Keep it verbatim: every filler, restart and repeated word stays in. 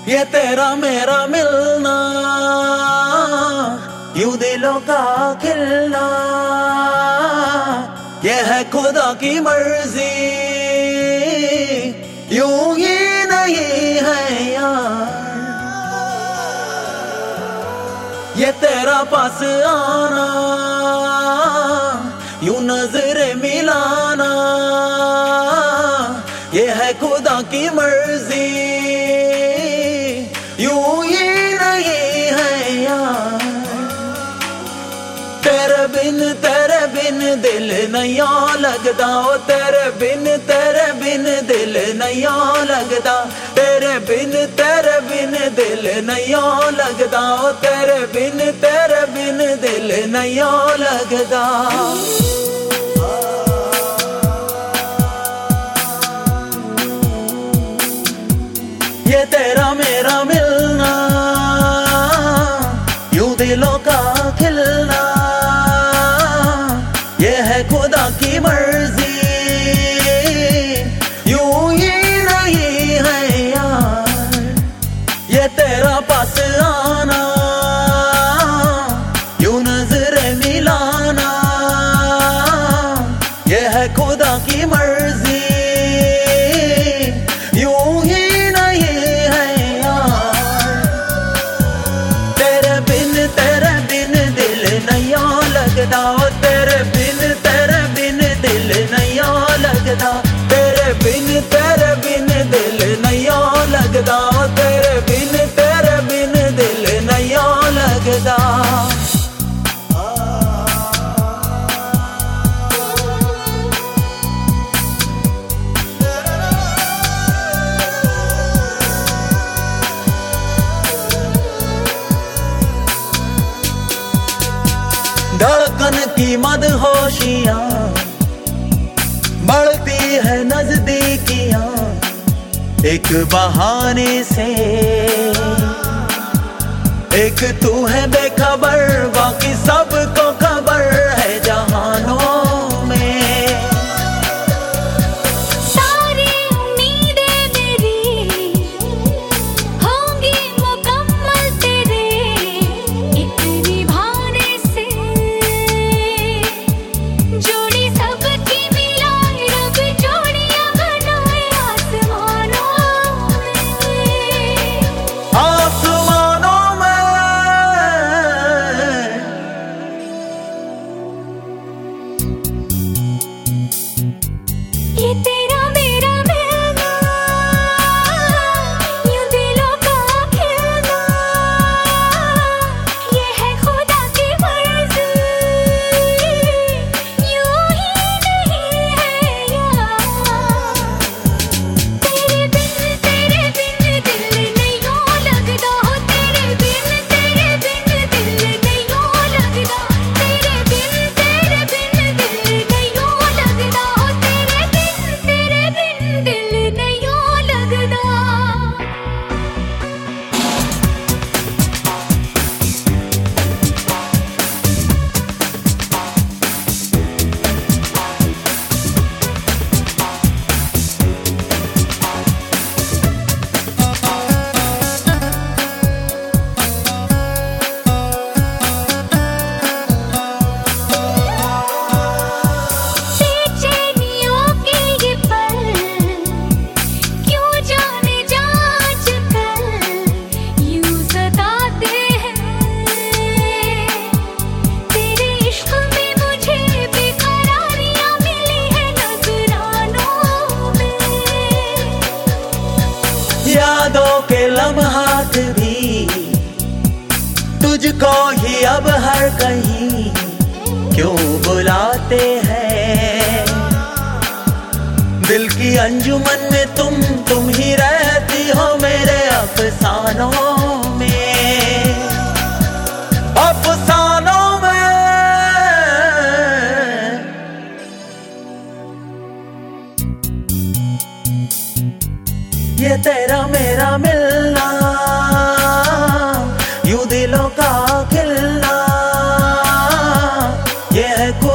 ये तेरा मेरा मिलना, यूं दिलों का खिलना, ये है खुदा की मर्जी, यूं ही नहीं है यार। ये तेरा पास आना, यूं नजरे मिलाना, ये है खुदा की मर्जी, यूं ही नहीं है यार। तेरे बिन तेरे बिन दिल नहीं लगता, ओ तेरे बिन तेरे बिन दिल नहीं लगता, तेरे बिन तेरे बिन दिल नहीं लगता, ओ तेरे बिन तेरे बिन दिल नहीं लगता। ये तेरा मेरा मिलना, यूं दिलों का खिलना, ये है खुदा की मर्जी, यूं ही नहीं है यार। ये तेरा पास आना, यूं नजरे मिलाना, ये है खुदा की मर्जी, यूं ही लगता, ओ तेरे बिन तेरे बिन दिल नहीं लगता, तेरे बिन तेरे बिन दिल नहीं लगता, ओ तेरे बिन तेरे बिन दिल नहीं लगता। धड़कन की मदहोशियां बढ़ती है नजदीकियां, एक बहाने से, एक तू है बेखबर, बाकी सबको खबर है जहानों में। ये तेरा मेरा मिलना, यूं दिलों का खिलना, ये है खुदा की मर्जी, यूं ही नहीं है यार। तेरे बिन तेरे बिन दिल नहीं लगता, हो तेरे बिन तेरे बिन दिल नहीं लगता, तेरे बिन तेरे बिन दिल नहीं लगता, हो तेरे तेरे बिन दिल नहीं लगता। बेचैनियों के ये पल, क्यों जाने जांच कर, यूं सताते हैं। तेरे इश्क में मुझे बेकरारियां मिली है नजरानों में। यादों के लम्हात भी तुझको ही अब हर कहीं क्यों बुलाते हैं। दिल की अंजुमन में तुम तुम ही रहती हो मेरे अफसानों में, अफसानों में। ये तेरा मेरा मिलना, यूं दिलों का खिलना, ये है